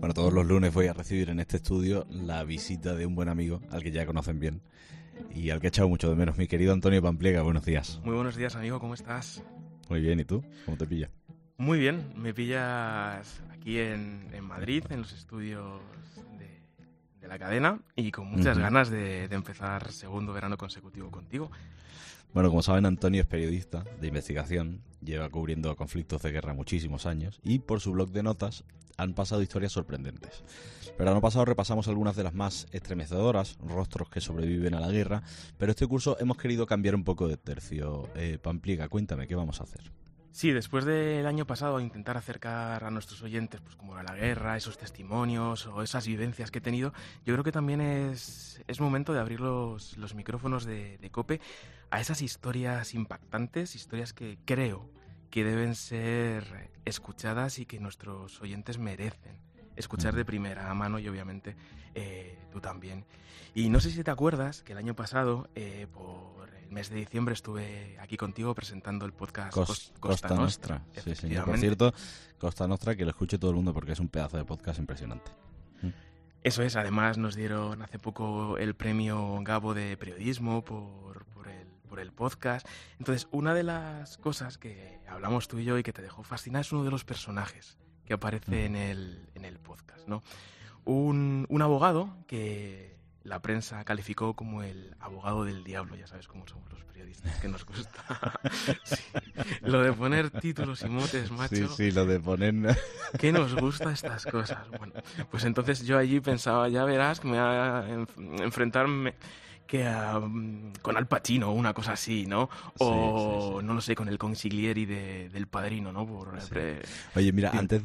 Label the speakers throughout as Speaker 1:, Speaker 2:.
Speaker 1: Bueno, todos los lunes voy a recibir en este estudio la visita de un buen amigo, al que ya conocen bien, y al que he echado mucho de menos, mi querido Antonio Pampliega. Buenos días.
Speaker 2: Muy buenos días, amigo, ¿cómo estás?
Speaker 1: Muy bien, ¿y tú? ¿Cómo te pilla?
Speaker 2: Muy bien, me pillas aquí en Madrid, en los estudios de la cadena, y con muchas ganas de empezar segundo verano consecutivo contigo.
Speaker 1: Bueno, como saben, Antonio es periodista de investigación, lleva cubriendo conflictos de guerra muchísimos años y por su blog de notas han pasado historias sorprendentes. Pero el año pasado repasamos algunas de las más estremecedoras, rostros que sobreviven a la guerra, pero este curso hemos querido cambiar un poco de tercio. Pampliega, cuéntame, ¿qué vamos a hacer?
Speaker 2: Sí, después del año pasado intentar acercar a nuestros oyentes pues como a la guerra, esos testimonios o esas vivencias que he tenido, yo creo que también es momento de abrir los micrófonos de COPE a esas historias impactantes, historias que creo que deben ser escuchadas y que nuestros oyentes merecen escuchar de primera mano y obviamente tú también. Y no sé si te acuerdas que el año pasado, por el mes de diciembre, estuve aquí contigo presentando el podcast Costa Nostra.
Speaker 1: Sí, señor. Por cierto, Costa Nostra, que lo escuche todo el mundo porque es un pedazo de podcast impresionante.
Speaker 2: Eso es, además nos dieron hace poco el premio Gabo de periodismo por el podcast. Entonces, una de las cosas que hablamos tú y yo y que te dejó fascinar es uno de los personajes que aparece en el podcast, ¿no? Un abogado que la prensa calificó como el abogado del diablo, ya sabes cómo somos los periodistas, que nos gusta sí, lo de poner títulos y motes, macho.
Speaker 1: Sí, lo de poner...
Speaker 2: ¿Qué nos gusta estas cosas? Bueno, pues entonces yo allí pensaba, ya verás que me voy a enfrentarme con Al Pacino o una cosa así, ¿no? O, no lo sé, con el consiglieri del Padrino, ¿no?
Speaker 1: Oye, mira, antes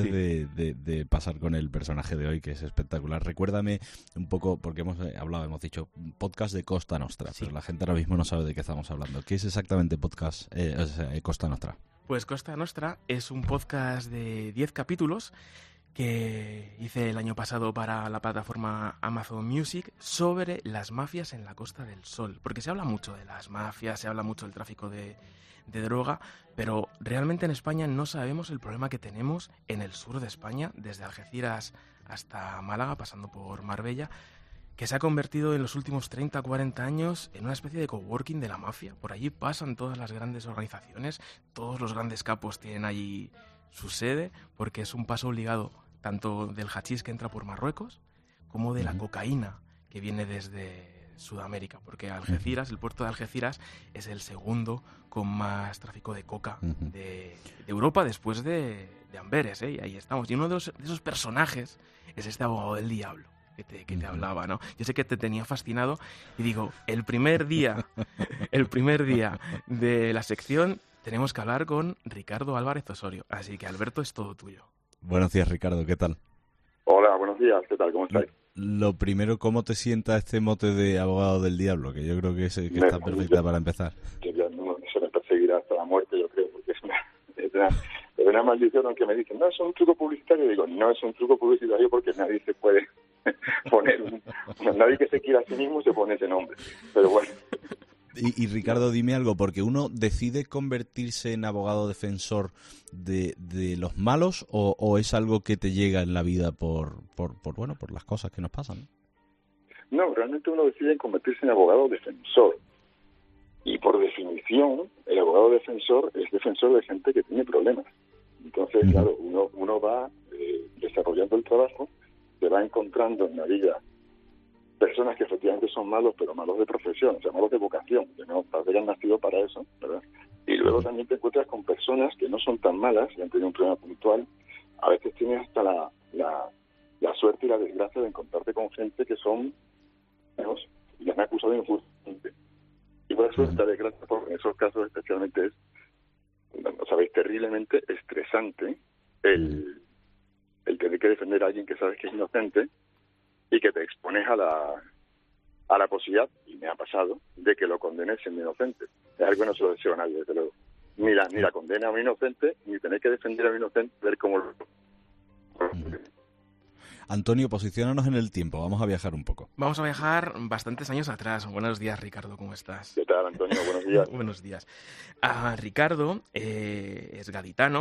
Speaker 1: de pasar con el personaje de hoy, que es espectacular, recuérdame un poco, porque hemos dicho podcast de Costa Nostra, pero la gente ahora mismo no sabe de qué estamos hablando. ¿Qué es exactamente podcast Costa Nostra?
Speaker 2: Pues Costa Nostra es un podcast de 10 capítulos que hice el año pasado para la plataforma Amazon Music sobre las mafias en la Costa del Sol. Porque se habla mucho de las mafias, se habla mucho del tráfico de droga, pero realmente en España no sabemos el problema que tenemos en el sur de España, desde Algeciras hasta Málaga, pasando por Marbella, que se ha convertido en los últimos 30-40 años en una especie de coworking de la mafia. Por allí pasan todas las grandes organizaciones, todos los grandes capos tienen allí su sede, porque es un paso obligado tanto del hachís que entra por Marruecos como de la cocaína que viene desde Sudamérica, porque Algeciras, el puerto de Algeciras, es el segundo con más tráfico de coca de Europa después de Amberes, ¿eh? Y ahí estamos. Y uno de esos personajes es este abogado del diablo que te hablaba, ¿no? Yo sé que te tenía fascinado y digo, el primer día de la sección tenemos que hablar con Ricardo Álvarez Osorio. Así que, Alberto, es todo tuyo.
Speaker 1: Buenos días, Ricardo. ¿Qué tal?
Speaker 3: Hola, buenos días. ¿Qué tal? ¿Cómo estáis?
Speaker 1: Lo primero, ¿cómo te sienta este mote de abogado del diablo? Que yo creo que está perfecta para empezar.
Speaker 3: Que ya no se me perseguirá hasta la muerte, yo creo, porque es una maldición, aunque me dicen, no, es un truco publicitario. Digo, no es un truco publicitario porque nadie se puede poner nadie que se quiera a sí mismo se pone ese nombre. Pero bueno.
Speaker 1: Y Ricardo, dime algo, porque uno decide convertirse en abogado defensor de los malos o es algo que te llega en la vida por las cosas que nos pasan.
Speaker 3: No, realmente uno decide convertirse en abogado defensor. Y por definición, el abogado defensor es defensor de gente que tiene problemas. Entonces, claro, uno va desarrollando el trabajo, se va encontrando en la vida personas que efectivamente son malos, pero malos de profesión, o sea, malos de vocación, que no parece que han nacido para eso, ¿verdad? Y luego también te encuentras con personas que no son tan malas y han tenido un problema puntual. A veces tienes hasta la suerte y la desgracia de encontrarte con gente que son menos y les han acusado injustamente. Y por eso esta desgracia, porque en esos casos especialmente es, sabéis, terriblemente estresante el tener que defender a alguien que sabes que es inocente y que te expones a la posibilidad, y me ha pasado, de que lo condenes siendo inocente. Es algo que no se lo deseo a nadie, desde luego. Ni la condena a un inocente, ni tener que defender a un inocente, ver cómo lo...
Speaker 1: Antonio, posiciónanos en el tiempo, vamos a viajar un poco.
Speaker 2: Vamos a viajar bastantes años atrás. Buenos días, Ricardo, ¿cómo estás?
Speaker 3: ¿Qué tal, Antonio? Buenos días.
Speaker 2: Buenos días. Ricardo es gaditano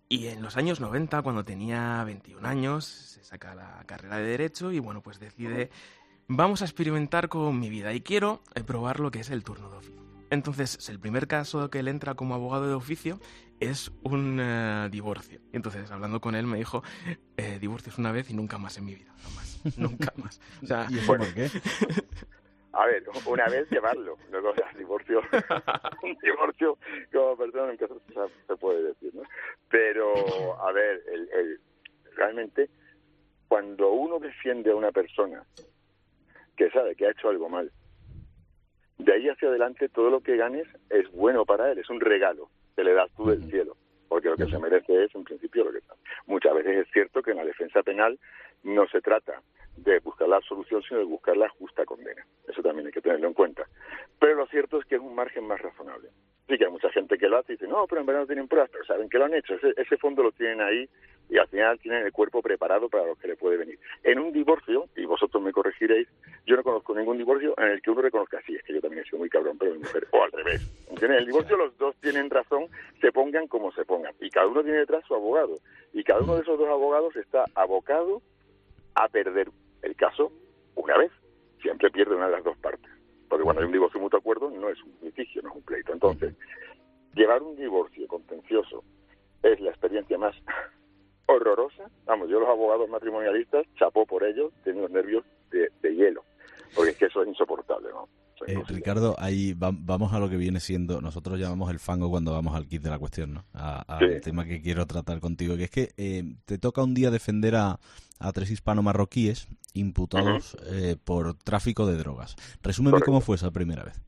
Speaker 2: Y en los años 90, cuando tenía 21 años, se saca la carrera de Derecho y bueno, pues decide, vamos a experimentar con mi vida y quiero probar lo que es el turno de oficio. Entonces, el primer caso que él entra como abogado de oficio es un divorcio. Entonces, hablando con él, me dijo, divorcios una vez y nunca más en mi vida, jamás, nunca más. O sea,
Speaker 1: ¿Y eso por qué?
Speaker 3: A ver, una vez llevarlo, luego divorcio, un divorcio como persona nunca se puede decir, ¿no? Pero, a ver, realmente, cuando uno defiende a una persona que sabe que ha hecho algo mal, de ahí hacia adelante todo lo que ganes es bueno para él, es un regalo que le das tú del cielo, porque lo que se merece es, en principio, lo que está. Muchas veces es cierto que en la defensa penal no se trata de buscar la absolución, sino de buscar la justa condena. Eso también hay que tenerlo en cuenta. Pero lo cierto es que es un margen más razonable. Sí que hay mucha gente que lo hace y dice, no, pero en verdad no tienen pruebas, pero saben que lo han hecho. Ese fondo lo tienen ahí y al final tienen el cuerpo preparado para lo que le puede venir. En un divorcio, y vosotros me corregiréis, yo no conozco ningún divorcio en el que uno reconozca, sí, es que yo también he sido muy cabrón, pero mi mujer, o al revés. ¿Entiendes? En el divorcio los dos tienen razón, se pongan como se pongan. Y cada uno tiene detrás su abogado. Y cada uno de esos dos abogados está abocado a perder el caso una vez. Siempre pierde una de las dos partes. Porque cuando hay un divorcio mutuo acuerdo no es un litigio, no es un pleito. Entonces, llevar un divorcio contencioso es la experiencia más horrorosa. Vamos, yo los abogados matrimonialistas, chapó por ellos, tienen los nervios de hielo. Porque es que eso es insoportable, ¿no?
Speaker 1: Ricardo, ahí vamos a lo que viene siendo, nosotros llamamos el fango cuando vamos al kit de la cuestión, ¿no? Al tema que quiero tratar contigo, que es que te toca un día defender a 3 hispano-marroquíes imputados por tráfico de drogas. Resúmeme cómo fue esa primera vez.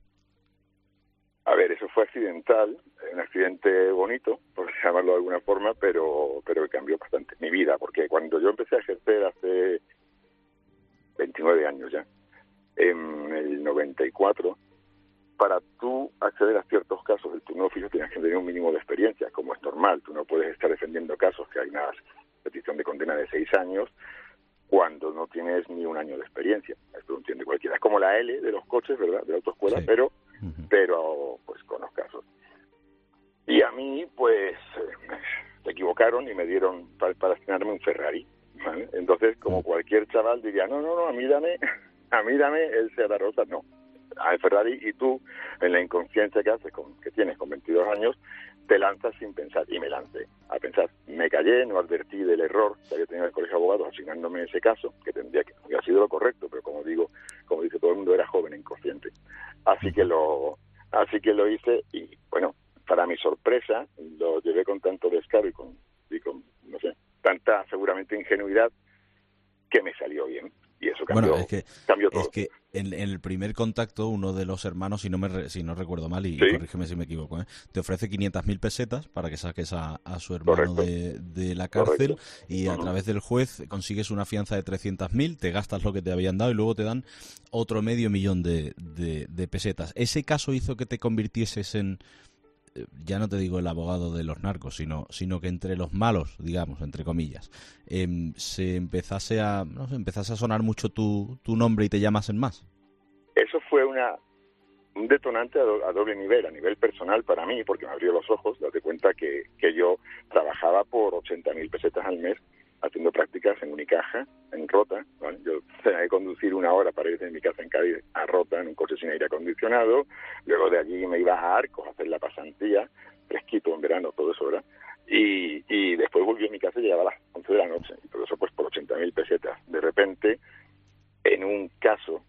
Speaker 3: A ver, eso fue accidental, un accidente bonito, por llamarlo de alguna forma, pero que cambió bastante mi vida, porque cuando yo empecé a ejercer hace 29 años ya, en el 94, para tú acceder a ciertos casos del turno de oficio tienes que tener un mínimo de experiencia, como es normal. Tú no puedes estar defendiendo casos que hay una petición de condena de 6 años cuando no tienes ni un año de experiencia. Esto lo entiende cualquiera. Es como la L de los coches, ¿verdad?, de la autoescuela, sí. pero pues con los casos. Y a mí, pues, se equivocaron y me dieron para estrenarme un Ferrari, ¿vale? Entonces, como cualquier chaval diría, no, a mí dame el Seat Rosa, no, al Ferrari, y tú, en la inconsciencia que tienes con 22 años, te lanzas sin pensar, y me lancé a pensar. Me callé, no advertí del error que había tenido el Colegio de Abogados asignándome ese caso, que había sido lo correcto, pero como dice todo el mundo, era joven e inconsciente. Así que lo hice, y bueno, para mi sorpresa, lo llevé con tanto descaro y con no sé, tanta seguramente ingenuidad, que me salió bien. Y eso cambió, cambió todo.
Speaker 1: Es que en el primer contacto, uno de los hermanos, si no recuerdo mal, y corrígeme si me equivoco, te ofrece 500.000 pesetas para que saques a su hermano de la cárcel. Correcto. Y a través del juez consigues una fianza de 300.000, te gastas lo que te habían dado y luego te dan otro $500.000 de pesetas. ¿Ese caso hizo que te convirtieses en, ya no te digo el abogado de los narcos, sino que entre los malos, digamos, entre comillas, se empezase a sonar mucho tu nombre y te llamasen más?
Speaker 3: Eso fue un detonante a doble nivel, a nivel personal para mí, porque me abrió los ojos. Date cuenta que yo trabajaba por 80.000 pesetas al mes haciendo prácticas en Unicaja, en Rota, ¿vale? Yo tenía que conducir 1 hora para ir de mi casa en Cádiz a Rota en un coche sin aire acondicionado. Luego de allí me iba a Arcos a hacer la pasantía, fresquito en verano, todo eso, ¿verdad? Y después volví a mi casa y llegaba a las 11 de la noche. Y todo eso pues por 80.000 pesetas. De repente, en un caso,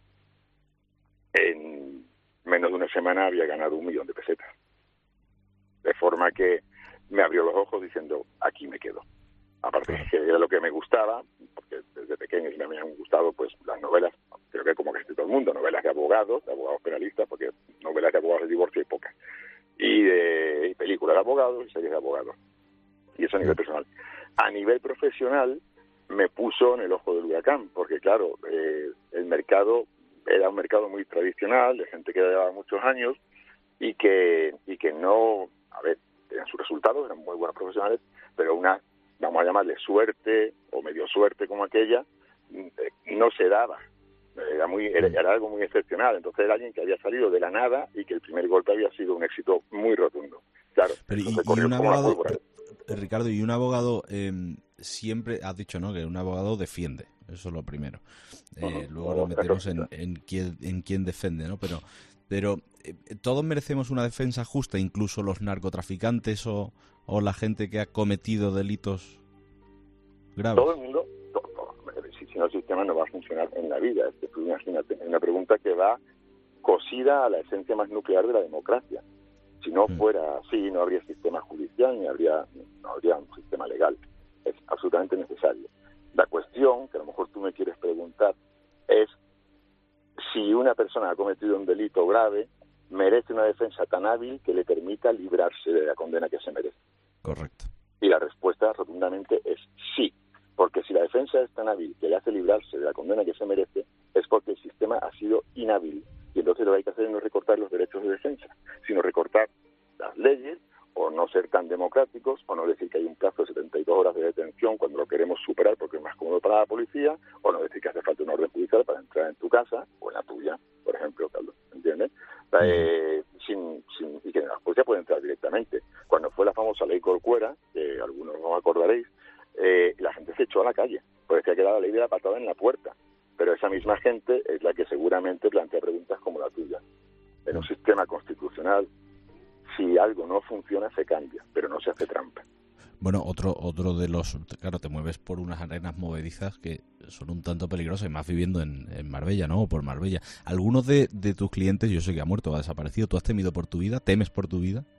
Speaker 3: en menos de una semana había ganado 1.000.000 de pesetas. De forma que me abrió los ojos diciendo, aquí me quedo. Aparte que era lo que me gustaba, porque desde pequeño me habían gustado pues las novelas, creo que como casi todo el mundo, novelas de abogados penalistas, porque novelas de abogados de divorcio hay pocas, y películas de abogados y series de abogados. Y eso a nivel personal. A nivel profesional me puso en el ojo del huracán, porque claro, el mercado era un mercado muy tradicional, de gente que llevaba muchos años, y que no, a ver, tenían sus resultados, eran muy buenos profesionales, pero vamos a llamarle suerte o medio suerte como aquella, no se daba. Era algo muy excepcional. Entonces era alguien que había salido de la nada y que el primer golpe había sido un éxito muy rotundo. Claro.
Speaker 1: Pero y un abogado, Ricardo, y un abogado siempre, has dicho, ¿no?, que un abogado defiende, eso es lo primero. Luego nos metemos en quién defiende, ¿no? Pero todos merecemos una defensa justa, incluso los narcotraficantes o la gente que ha cometido delitos graves.
Speaker 3: Todo el mundo, si no, el sistema no va a funcionar en la vida. Tú imagínate, es una pregunta que va cosida a la esencia más nuclear de la democracia. Si no fuera así, no habría sistema judicial ni no habría un sistema legal. Es absolutamente necesario. La cuestión, que a lo mejor tú me quieres preguntar, es si una persona ha cometido un delito grave, merece una defensa tan hábil que le permita librarse de la condena que se merece.
Speaker 1: Correcto.
Speaker 3: Y la respuesta rotundamente es sí. Porque si la defensa es tan hábil que le hace librarse de la condena que se merece, es porque el sistema ha sido inhábil. Y entonces lo que hay que hacer no es recortar los derechos de defensa, sino recortar las leyes, o no ser tan democráticos, o no decir que hay un plazo de 72 horas de detención cuando lo queremos superar porque es más cómodo para la policía, o no decir que hace falta una orden judicial para entrar en tu casa o en la tuya, por ejemplo, Carlos, ¿entiendes? Y que la policía puede entrar directamente. Cuando fue la famosa ley Corcuera, que algunos no acordaréis, la gente se echó a la calle, porque decía que era la ley de la patada en la puerta. Pero esa misma gente es la que seguramente plantea preguntas como la tuya. En un sistema constitucional, si algo no funciona, se cambia, pero no se hace trampa.
Speaker 1: Bueno, otro de los... Claro, te mueves por unas arenas movedizas que son un tanto peligrosas, y más viviendo en Marbella, ¿no? O por Marbella. ¿Algunos de tus clientes, yo sé que ha muerto o ha desaparecido, tú has temido por tu vida? ¿Temes por tu vida?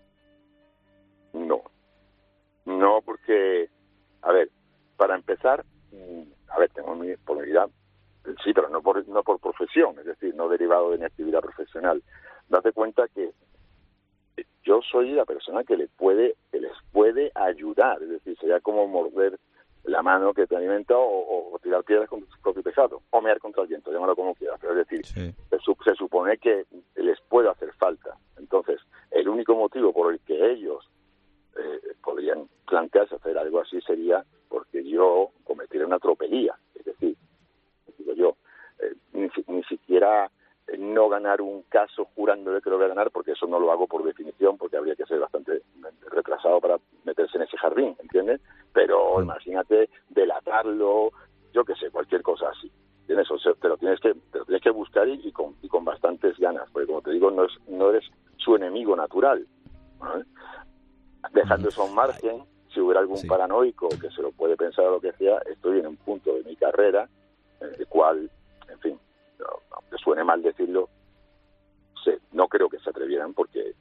Speaker 3: No, porque, a ver, para empezar, tengo por mi vida, sí, pero no por profesión, es decir, no derivado de mi actividad profesional. Date cuenta que yo soy la persona que les puede ayudar, es decir, sería como morder la mano que te alimenta o tirar piedras con su propio pesado, o mear contra el viento, llámalo como quieras, pero es decir, sí, se supone que les puede hacer falta. Entonces, el único motivo por el que ellos podrían plantearse hacer algo así sería porque yo cometiera una tropelía, es decir, digo yo, ni siquiera no ganar un caso jurándole que lo voy a ganar, porque eso no lo hago por definición, porque habría que ser bastante retrasado para meterse en ese jardín, ¿entiendes? Pero imagínate delatarlo, yo qué sé, cualquier cosa así, ¿entiendes? O sea, te lo tienes que buscar y con bastantes ganas, porque como te digo, no eres su enemigo natural, ¿no? Dejando eso a un margen, si hubiera algún paranoico que se lo puede pensar o lo que sea, estoy en un punto de mi carrera en el cual, en fin, aunque suene mal decirlo, no creo que se atrevieran, porque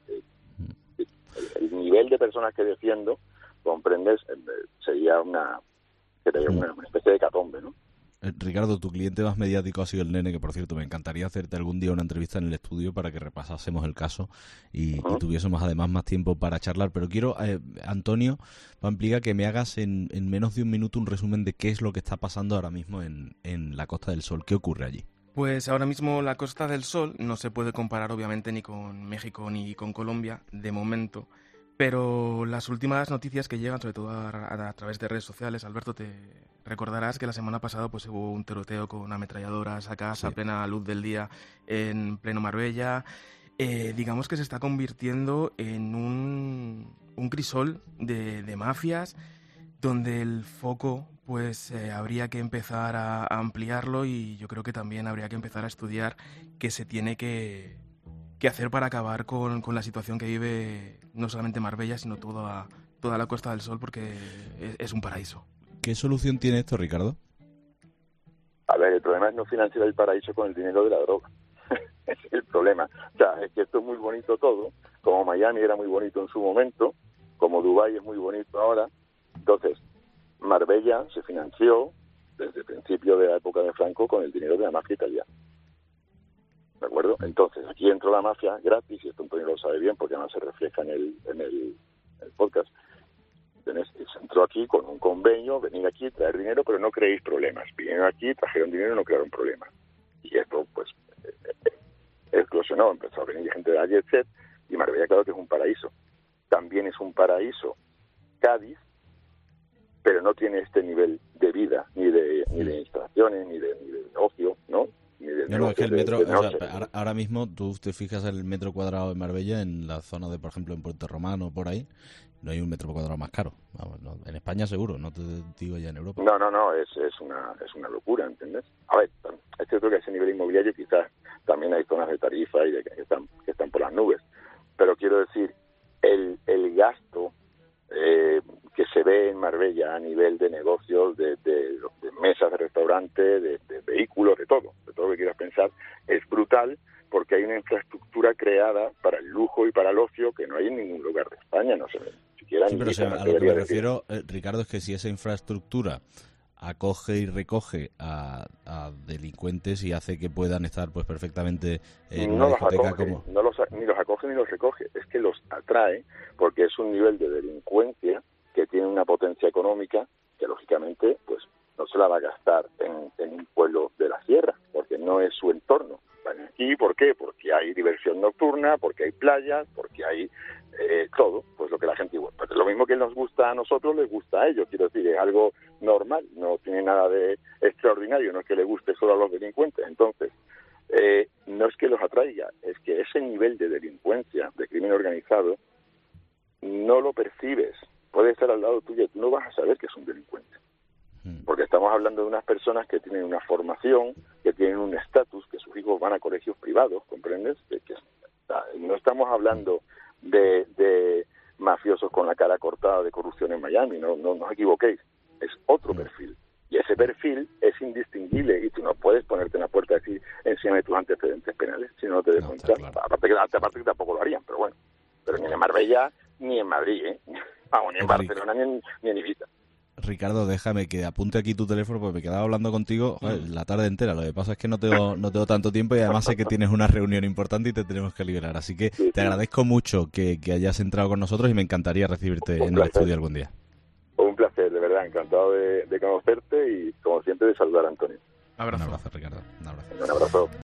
Speaker 3: el nivel de personas que defiendo, comprendes, sería una especie de hecatombe, ¿no?
Speaker 1: Ricardo, tu cliente más mediático ha sido el Nene, que por cierto me encantaría hacerte algún día una entrevista en el estudio para que repasásemos el caso y tuviésemos además más tiempo para charlar, pero quiero, Antonio Pampliega, que me hagas en menos de un minuto un resumen de qué es lo que está pasando ahora mismo en la Costa del Sol. ¿Qué ocurre allí?
Speaker 2: Pues ahora mismo la Costa del Sol no se puede comparar obviamente ni con México ni con Colombia de momento, pero las últimas noticias que llegan, sobre todo a través de redes sociales, Alberto, te recordarás que la semana pasada pues hubo un tiroteo con ametralladoras a casa a plena luz del día en pleno Marbella. Digamos que se está convirtiendo en un crisol de mafias, donde el foco pues habría que empezar a ampliarlo, y yo creo que también habría que empezar a estudiar qué se tiene que hacer para acabar con la situación que vive no solamente Marbella, sino toda la Costa del Sol, porque es un paraíso.
Speaker 1: ¿Qué solución tiene esto, Ricardo?
Speaker 3: A ver, el problema es no financiar el paraíso con el dinero de la droga. Ese es el problema. O sea, es que esto es muy bonito todo, como Miami era muy bonito en su momento, como Dubái es muy bonito ahora. Entonces, Marbella se financió desde el principio de la época de Franco con el dinero de la mafia italiana. ¿De acuerdo? Entonces, aquí entró la mafia gratis, y esto Antonio lo sabe bien porque además se refleja en el podcast. Se entró aquí con un convenio, venir aquí, traer dinero, pero no creéis problemas. Vinieron aquí, trajeron dinero y no crearon problemas. Y esto, pues, explosionó, empezó a venir gente de la Jet Set, y Marbella, claro que es un paraíso. También es un paraíso Cádiz, pero no tiene este nivel de vida, ni de instalaciones, ni de ocio, ¿no?
Speaker 1: No, es que el metro, o sea, ahora mismo tú te fijas el metro cuadrado en Marbella, en la zona de, por ejemplo, en Puerto Romano, por ahí, no hay un metro cuadrado más caro. Vamos, no, en España seguro, no te digo ya en Europa.
Speaker 3: No, es una locura, ¿entiendes? A ver, es cierto que a ese nivel inmobiliario quizás también hay zonas de tarifa y que están por las nubes, pero quiero decir, el gasto que se ve en Marbella a nivel de negocios, de mesas de restaurante, de vehículos, de todo lo que quieras pensar, es brutal, porque hay una infraestructura creada para el lujo y para el ocio que no hay en ningún lugar de España, no sé, siquiera
Speaker 1: sí, pero a lo que me refiero, Ricardo, es que si esa infraestructura acoge y recoge a delincuentes y hace que puedan estar pues perfectamente en una discoteca como...
Speaker 3: ni los acoge ni los recoge, es que los atrae, porque es un nivel de delincuencia que tiene una potencia económica que lógicamente pues no se la va a gastar en un pueblo de la sierra, porque no es su entorno. Van aquí, ¿por qué? Porque hay diversión nocturna, porque hay playas, porque hay todo, pues lo que la gente igual. Pues lo mismo que nos gusta a nosotros, les gusta a ellos. Quiero decir, es algo normal, no tiene nada de extraordinario, no es que le guste solo a los delincuentes. Entonces, no es que los atraiga, es que ese nivel de delincuencia, de crimen organizado, no lo percibes. Puede estar al lado tuyo, tú no vas a saber que es un delincuente. Porque estamos hablando de unas personas que tienen una formación, que tienen un estatus, que sus hijos van a colegios privados, ¿comprendes? No estamos hablando de mafiosos con la cara cortada de corrupción en Miami, no os equivoquéis, es otro perfil. Y ese perfil es indistinguible y tú no puedes ponerte en la puerta y decir, enséñame tus antecedentes penales si no te des cuenta. Claro. Aparte que tampoco lo harían, pero bueno. Pero ni en Marbella ni en Madrid, vamos, ni en Barcelona ni en Ibiza.
Speaker 1: Ricardo, déjame que apunte aquí tu teléfono porque me quedaba hablando contigo la tarde entera. Lo que pasa es que no tengo tanto tiempo y además sé que tienes una reunión importante y te tenemos que liberar. Así que te agradezco mucho que hayas entrado con nosotros y me encantaría recibirte en el estudio algún día.
Speaker 3: Un placer, de verdad, encantado de conocerte y como siempre de saludar a Antonio.
Speaker 2: Abrazo.
Speaker 1: Un abrazo, Ricardo. Un abrazo.
Speaker 3: Un abrazo.